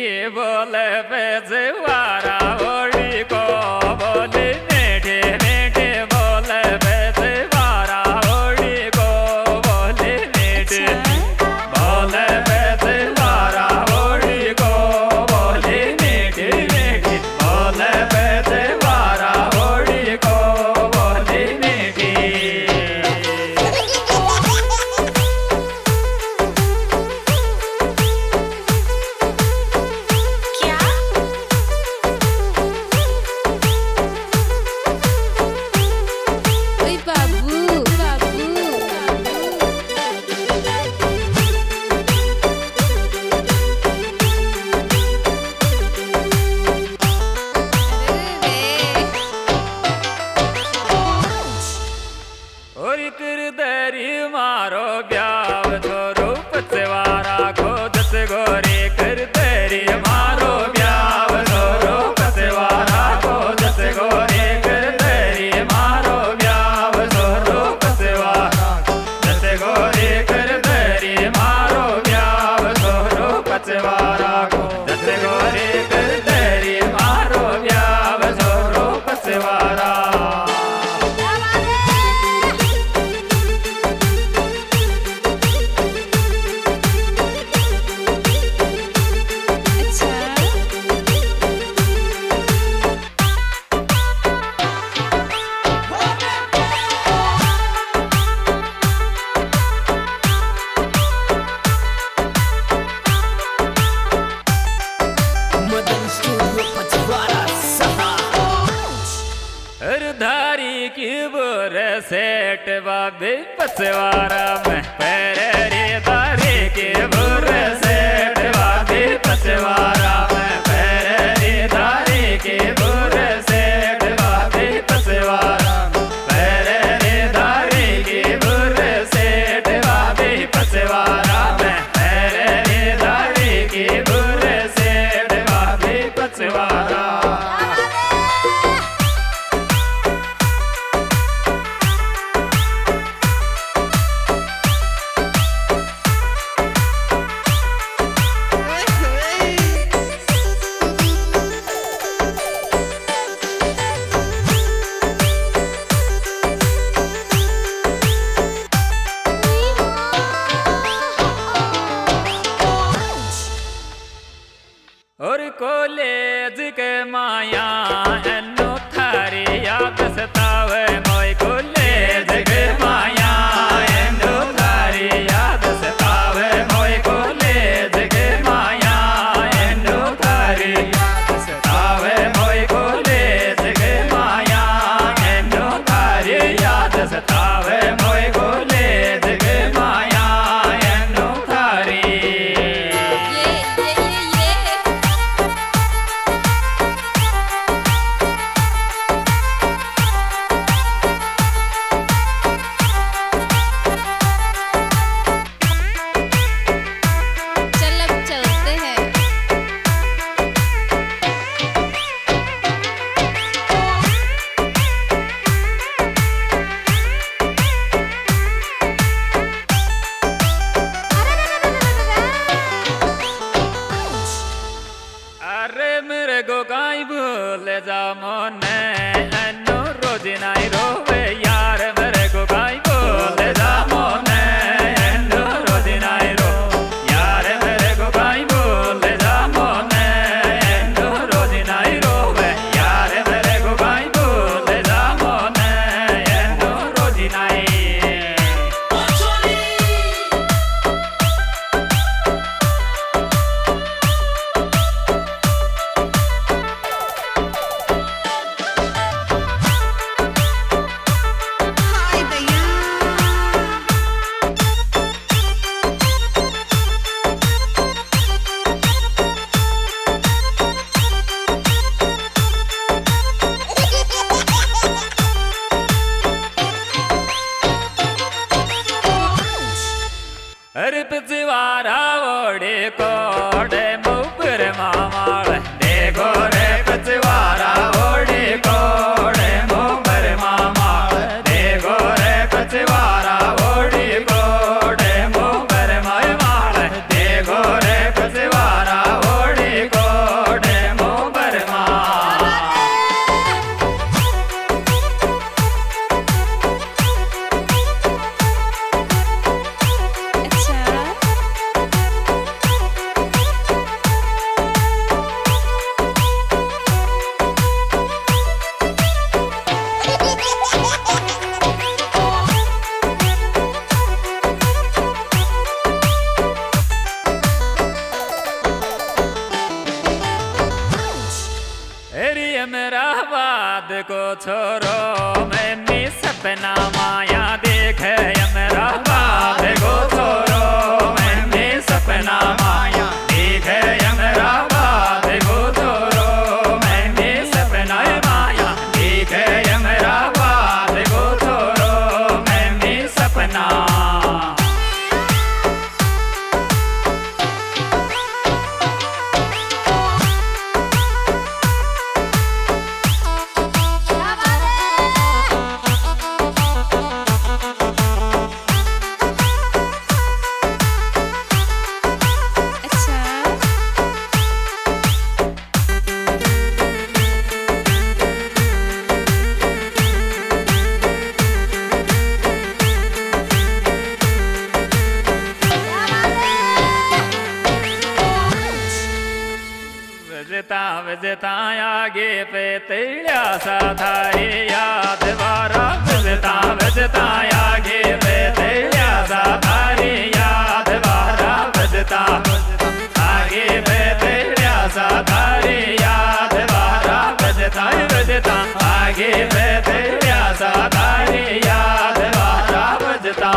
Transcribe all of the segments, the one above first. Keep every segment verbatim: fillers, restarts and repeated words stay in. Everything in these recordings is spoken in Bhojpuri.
मीठी बोले बेजवारा होली को बोली मीठी मीठी बोले बेजवारा होली को बोली मीठी बोले बेजवारा होली को बोली मीठी मीठी बोले बेजवारा होली को बोली मीठी। मारो ब्याव छोरो पचवारा को दस गोरे कर तेरी मारो ब्याव छोरो पचवारा को दस गोरे कर तेरी मारो ब्याव छोरो पचवारा दस गोरे कर तेरी मारो ब्याव छोरो पचवारा को दस गोरे कर तेरी मारो ब्याव छोरो पचवारा। धारी की बुर सेठ बाबी पचवारा में पैरे रे धारी की बुर सेठ बाबी पचवारा में पैरे रे धारी की बुर सेठ बाबी पचवारा पैरे रे धारी की बुर सेठ बाबी पचवारा में पैरे रे धारी की बुर सेठ बाबी पचवारा। और कॉलेज के माया एनो थारी याद सतावे मोय कॉलेज के माया एनो थारी याद सतावे मोय कॉलेज के माया एनो थारी याद सतावे मोय कॉलेज के माया एनो थारी याद सतावे मोय कॉलेज के माया एनो थारी। गोगाई भूले जा मोने एनो रोज नाई रोवे यार मेरे गोगाई भूले जा मोने एनो रोज नाई रो यार मेरे गोगाई भूले जा मोने एनो रोज नाई रोवे यार मेरे गोगाई भूले जा मोने एनो रोज नाई। अमराबाद को छोरो मैंने सपना माया देखे अमराबाद को छोरो मैंने सपना माया देखे अमराबाद को छोरो मैंने सपना माया देखे अमराबाद को छोरो मैंने सपना वजता वजता आगे पे तेरा सा थारी याद बारा वजता वजता आगे पे तेरा सा थारी याद बारा वजता आगे पे तेरा सा थारी याद बारा वजता वजता आगे पे तेरा सा थारी याद बारा वजता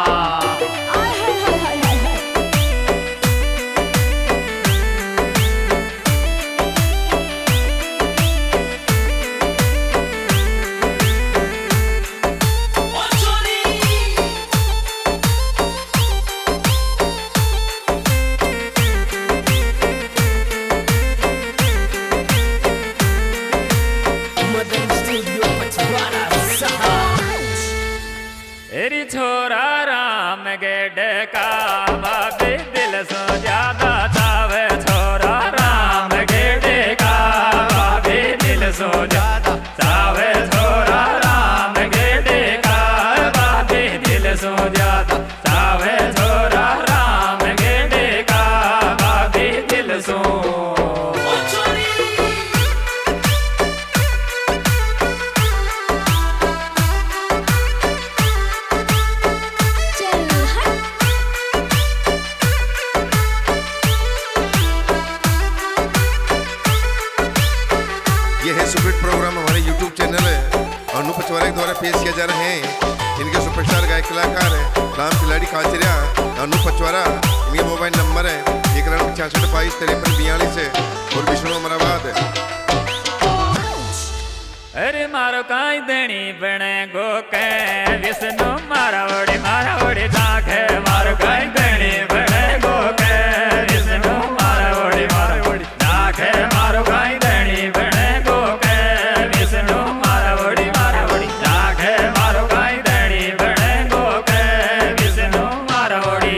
तेरी छोरा राम गेड का बाबे दिल सो ज्यादा चावे छोरा राम गेड का बाबे दिल सो ज्यादा चावे छोरा राम गेड का बाबे दिल सो ज्यादा चावे छोरा राम गेड का बाबे दिल सो ये है सुपरहिट प्रोग्राम हमारे यूट्यूब चैनल है अनु पचवारे के द्वारा पेश किया जा रहे हैं। इनके सुपरस्टार गायक कलाकार है राम खिलाड़ी खाचरिया अनु पचवारा। इनके मोबाइल नंबर है इक्यानवे छियासठ बाईस तिरपन बयालीस है और विष्णु अमराबाद है। अरे मारो काई देनी बने गो के विष्णु मारा ओड़ी मारा ओड़ी जाके मारो काई देनी बने गो के विष्णु मारा ओड़ी मारा ओड़ी जाके मारो काई देनी बने गो के विष्णु मारा ओड़ी मारा ओड़ी जाके मारो काई देनी बने गो के विष्णु मारा ओड़ी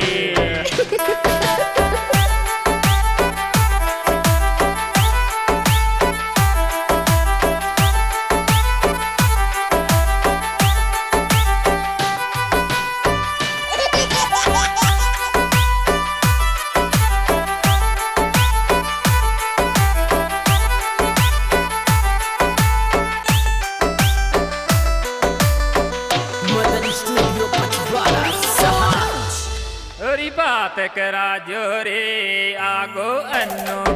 बात करा जोरे आगो अनु